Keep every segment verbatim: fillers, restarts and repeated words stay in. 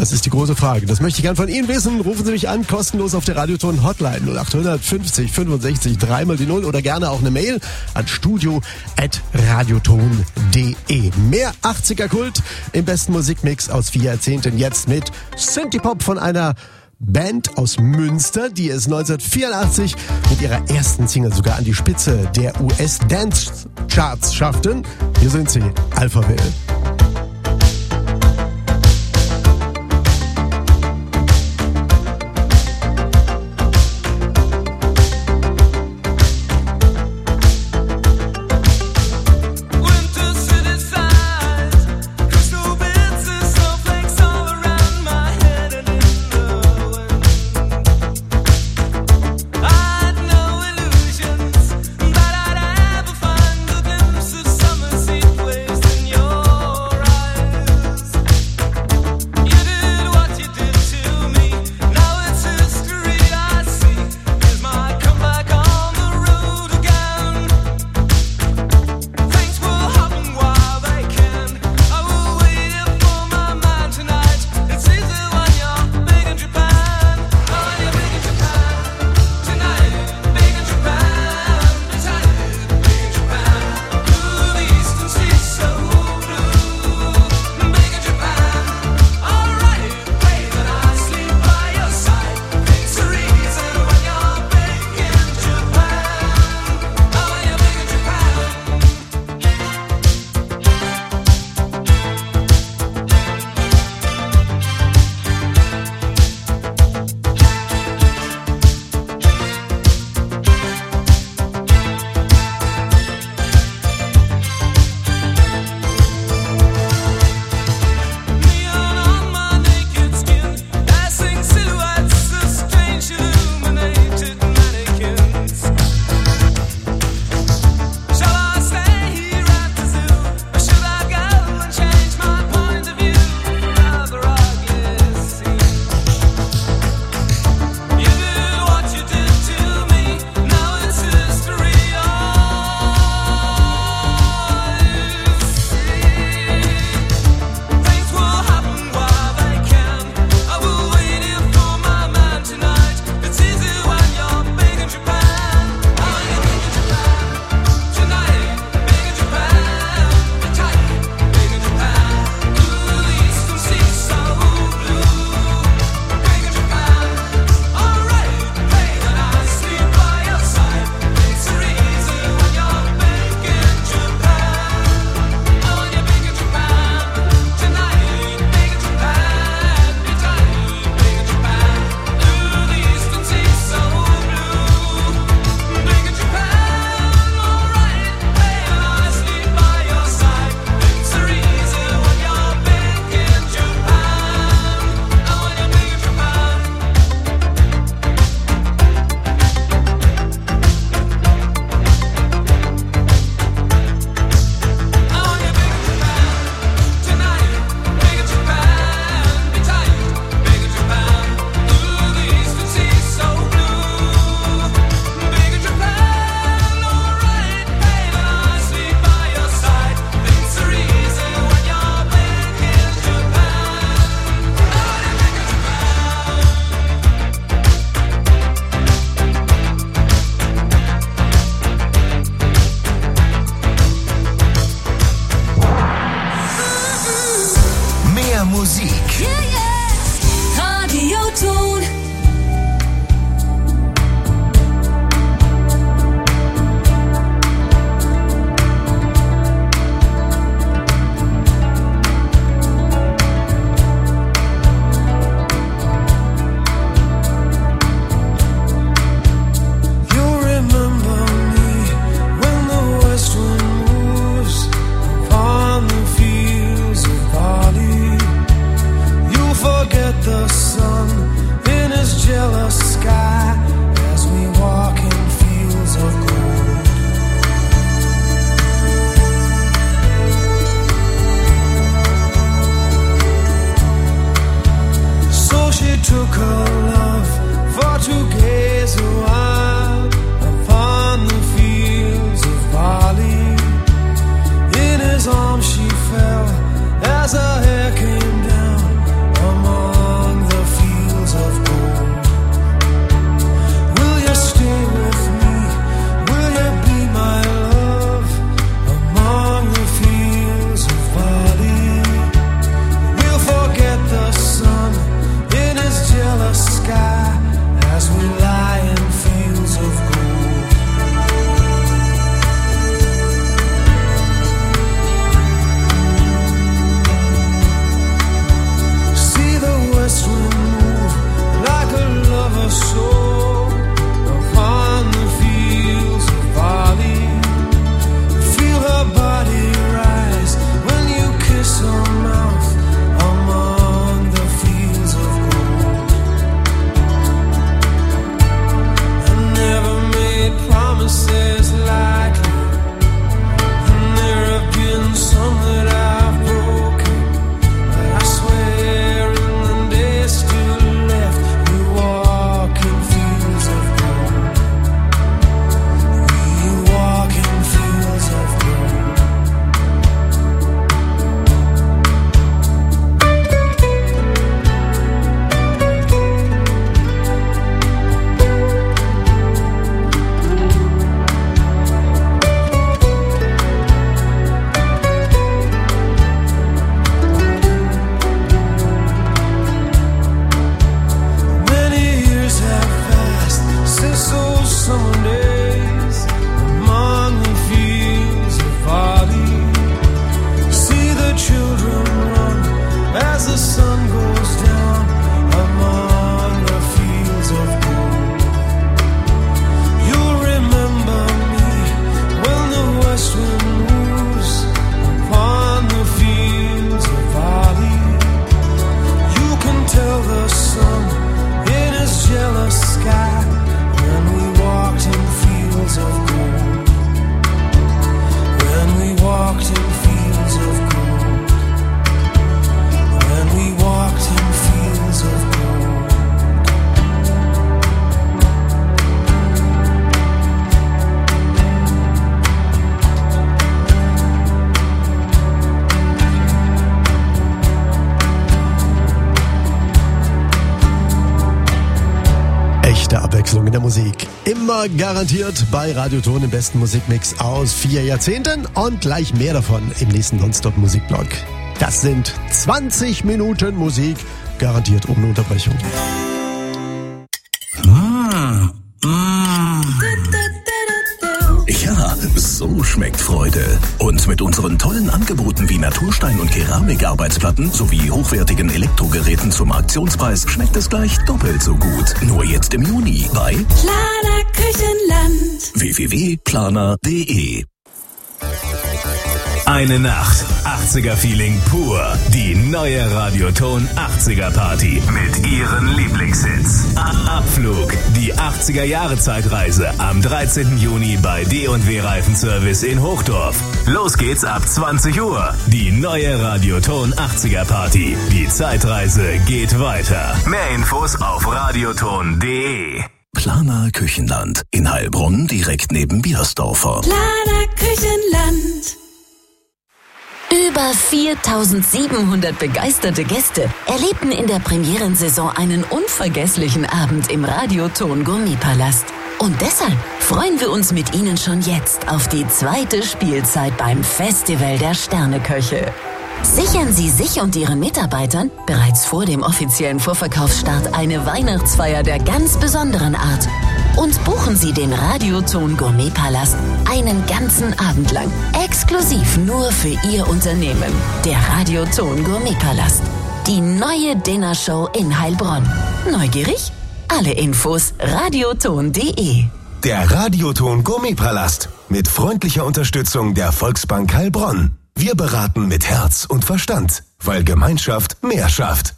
Das ist die große Frage. Das möchte ich gern von Ihnen wissen. Rufen Sie mich an, kostenlos auf der Radioton Hotline null acht fünfzig fünfundsechzig dreimal die Null oder gerne auch eine Mail an studio at radioton punkt de. Mehr achtziger Kult im besten Musikmix aus vier Jahrzehnten jetzt mit Synthie-Pop von einer Band aus Münster, die es neunzehnhundertvierundachtzig mit ihrer ersten Single sogar an die Spitze der U S-Dance-Charts schafften. Hier sind sie, Alphaville. As her hair came down, her mom summer days among the fields of barley. See the children run as the sun goes down among the fields of gold. You'll remember me when the west wind moves upon the fields of barley. You can tell the sun in his jealous sky when we walked in fields of gold. When we walked in fields of gold. When we walked in fields of gold. Echte Abwechslung in der Musik. Immer garantiert bei Radioton im besten Musikmix aus vier Jahrzehnten und gleich mehr davon im nächsten Nonstop-Musikblog. Das sind zwanzig Minuten Musik, garantiert ohne Unterbrechung. Ah, ah. Ja, so schmeckt Freude. Und mit unseren tollen Angeboten wie Naturstein- und Keramikarbeitsplatten sowie hochwertigen Elektrogeräten zum Aktionspreis schmeckt es gleich doppelt so gut. Nur jetzt im Juni bei Planer Küchenland. w w w punkt planer punkt d e. Eine Nacht, achtziger-Feeling pur. Die neue Radioton achtziger Party mit ihren Lieblingshits. Abflug, die achtziger-Jahre-Zeitreise am dreizehnten Juni bei D und W Reifenservice in Hochdorf. Los geht's ab zwanzig Uhr. Die neue Radioton achtziger Party. Die Zeitreise geht weiter. Mehr Infos auf radioton punkt d e. Planer Küchenland in Heilbronn direkt neben Biersdorfer. Planer Küchenland. Über viertausendsiebenhundert begeisterte Gäste erlebten in der Premierensaison einen unvergesslichen Abend im Radioton Gourmetpalast. Und deshalb freuen wir uns mit Ihnen schon jetzt auf die zweite Spielzeit beim Festival der Sterneköche. Sichern Sie sich und Ihren Mitarbeitern bereits vor dem offiziellen Vorverkaufsstart eine Weihnachtsfeier der ganz besonderen Art. Und buchen Sie den Radioton Gourmetpalast einen ganzen Abend lang. Exklusiv nur für Ihr Unternehmen. Der Radioton Gourmetpalast. Die neue Dinnershow in Heilbronn. Neugierig? Alle Infos radioton punkt d e. Der Radioton Gourmetpalast mit freundlicher Unterstützung der Volksbank Heilbronn. Wir beraten mit Herz und Verstand, weil Gemeinschaft mehr schafft.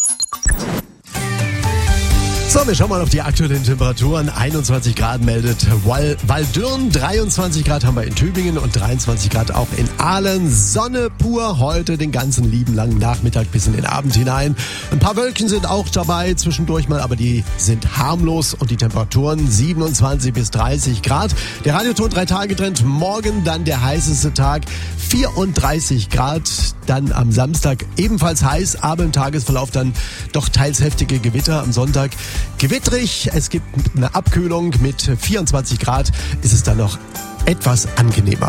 So, wir schauen mal auf die aktuellen Temperaturen. einundzwanzig Grad meldet Wal- Waldürn, dreiundzwanzig Grad haben wir in Tübingen und dreiundzwanzig Grad auch in Aalen. Sonne pur heute den ganzen lieben langen Nachmittag bis in den Abend hinein. Ein paar Wölkchen sind auch dabei zwischendurch mal, aber die sind harmlos und die Temperaturen siebenundzwanzig bis dreißig Grad. Der Radioton drei Tage Trend, morgen dann der heißeste Tag, vierunddreißig Grad. Dann am Samstag ebenfalls heiß, aber im Tagesverlauf dann doch teils heftige Gewitter. Am Sonntag gewittrig, es gibt eine Abkühlung mit vierundzwanzig Grad, ist es dann noch etwas angenehmer.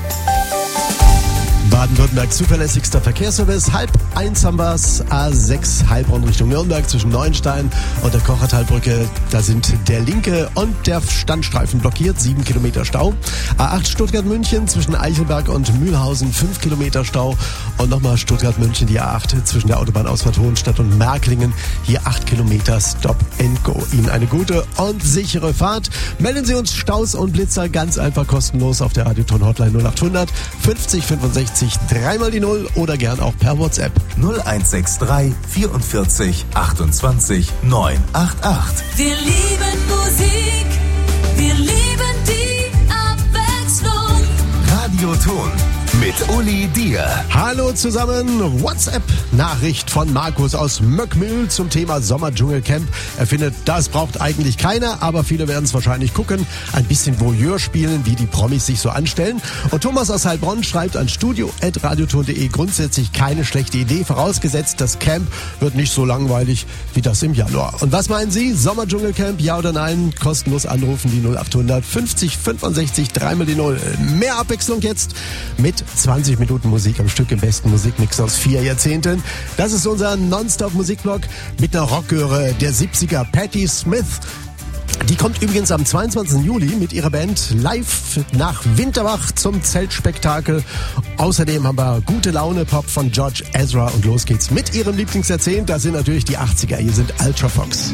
Baden-Württembergs zuverlässigster Verkehrsservice. Halb eins haben wir's. A sechs Heilbronn Richtung Nürnberg zwischen Neuenstein und der Kochertalbrücke. Da sind der linke und der Standstreifen blockiert. Sieben Kilometer Stau. A acht Stuttgart-München zwischen Eichelberg und Mühlhausen. Fünf Kilometer Stau. Und nochmal Stuttgart-München, die A acht zwischen der Autobahnausfahrt Hohenstadt und Märklingen. Hier acht Kilometer Stop and Go. Ihnen eine gute und sichere Fahrt. Melden Sie uns Staus und Blitzer ganz einfach kostenlos auf der Radioton Hotline null achthundert fünfzig fünfundsechzig dreimal die Null oder gern auch per WhatsApp. null eins sechs drei vierundvierzig achtundzwanzig neunhundertachtundachtzig. Wir lieben Musik, wir lieben die Abwechslung. Radioton mit Uli Dier. Hallo zusammen, WhatsApp-Nachricht von Markus aus Möckmühl zum Thema Sommerdschungelcamp. Er findet, das braucht eigentlich keiner, aber viele werden es wahrscheinlich gucken. Ein bisschen Voyeur spielen, wie die Promis sich so anstellen. Und Thomas aus Heilbronn schreibt an studio at radioton punkt de grundsätzlich keine schlechte Idee, vorausgesetzt, das Camp wird nicht so langweilig wie das im Januar. Und was meinen Sie? Sommerdschungelcamp, ja oder nein? Kostenlos anrufen, die null achthundert fünfzig fünfundsechzig dreimal die Null. Mehr Abwechslung jetzt mit zwanzig Minuten Musik am Stück im besten Musikmix aus vier Jahrzehnten. Das ist unser Nonstop-Musikblog mit einer Rockgöre der siebziger, Patti Smith. Die kommt übrigens am zweiundzwanzigsten Juli mit ihrer Band live nach Winterbach zum Zeltspektakel. Außerdem haben wir gute Laune Pop von George Ezra und los geht's mit ihrem Lieblingsjahrzehnt. Das sind natürlich die achtziger. Hier sind Ultra Fox.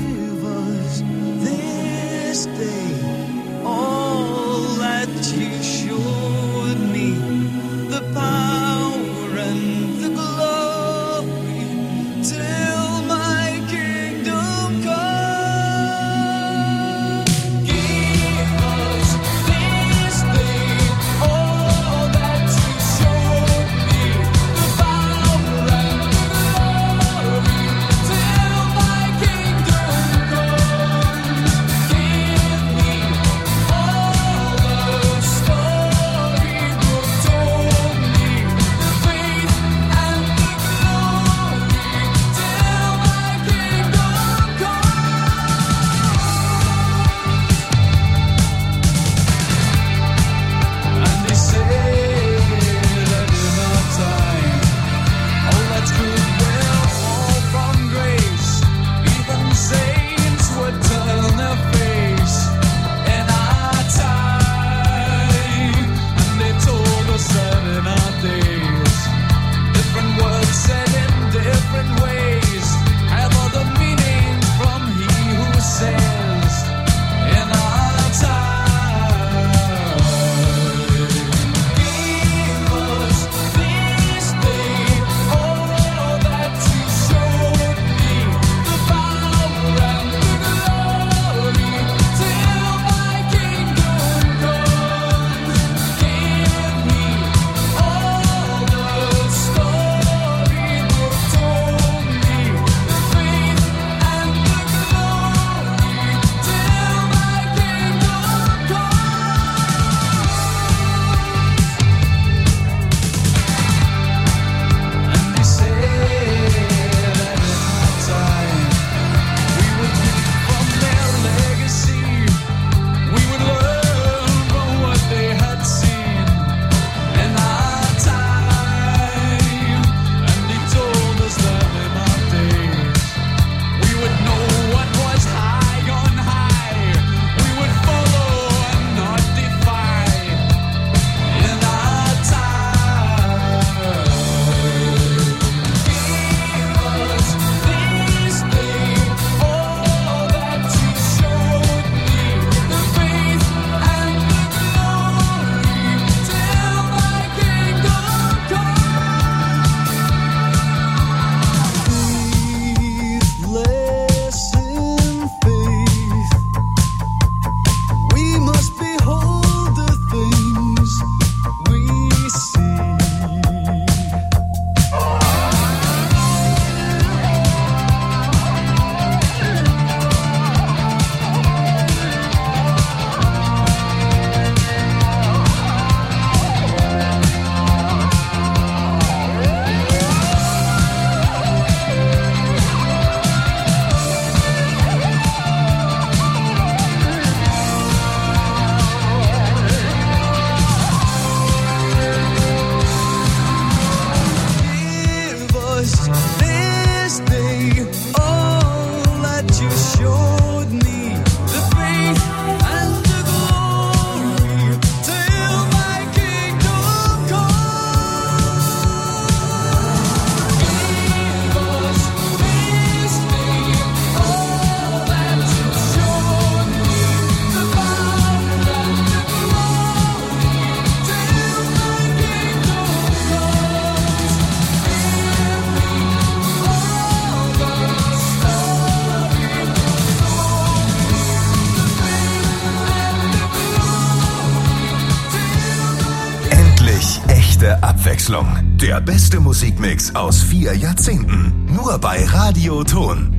Abwechslung. Der beste Musikmix aus vier Jahrzehnten. Nur bei Radio Ton.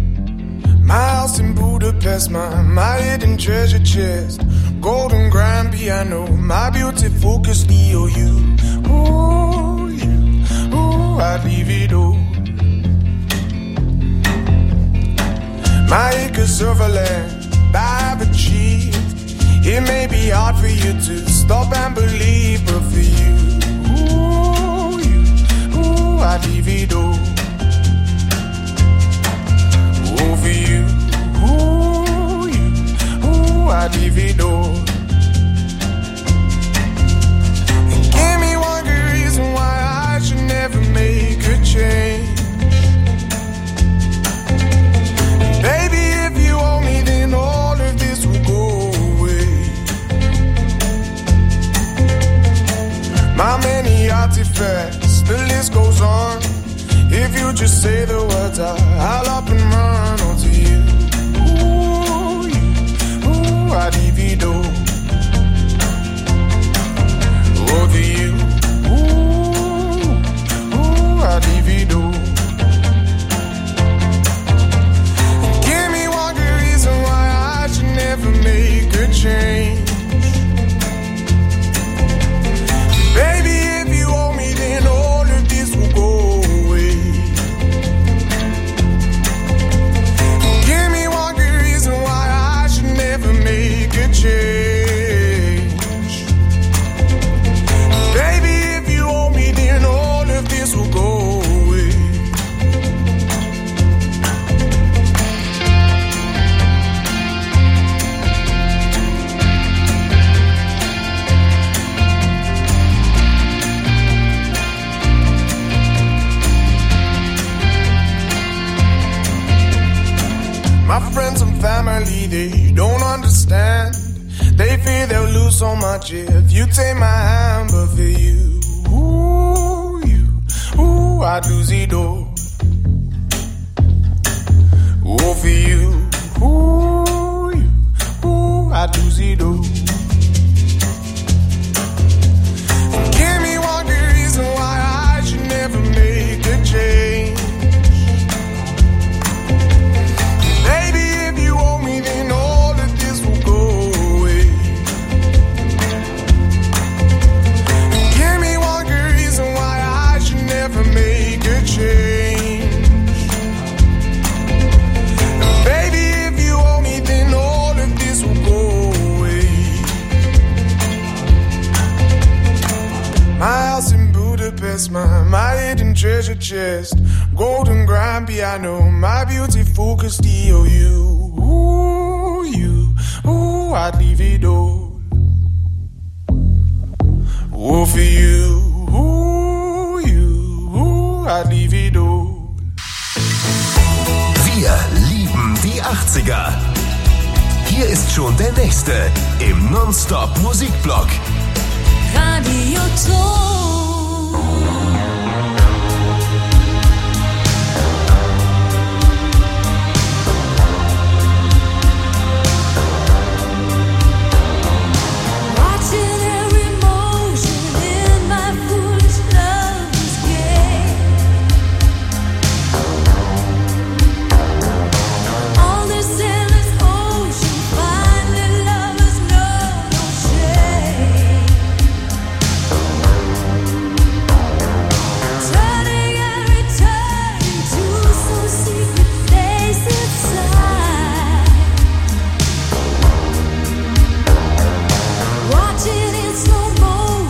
My house in Budapest, my, my hidden treasure chest. Golden grand piano, my beauty focus, E O U. Ooh, you, ooh, I'd leave it all. My acres of land I've achieved. It may be hard for you to stop and believe, but for you, ooh, you, ooh, I'd leave it all. Ooh, for you, ooh, you, divido. And give me one good reason why I should never make a change. Baby, if you owe me, then all of this will go away. My many artifacts, the list goes on. If you just say the words, I, I'll up and run onto you. Ooh, you, ooh, I divido. Over you. Ooh, ooh, I divido. Give me one good reason why I should never make a change. Baby, if you owe me, then all of this will go away. Give me one good reason why I should never make a change. Baby, if you owe me, then all of this will go away. My friends and family, they don't understand. They fear they'll lose so much if you take my hand. But for you, ooh, you, ooh, I do zido. Ooh, for you, ooh, you, ooh, I do zido. Give me one good reason why I should never make a change. Then all of this will go away. Give me one good reason why I should never make a change. Baby, if you owe me, then all of this will go away. My house in Budapest, my, my hidden treasure chest, golden grand piano, my beautiful Castillo, you. Ooh, you, ooh, I'd leave it all. Ooh, for you, ooh, you, ooh, I'd leave it all. Wir lieben die achtziger. Hier ist schon der nächste im Non-Stop Musikblock. Radio Ton.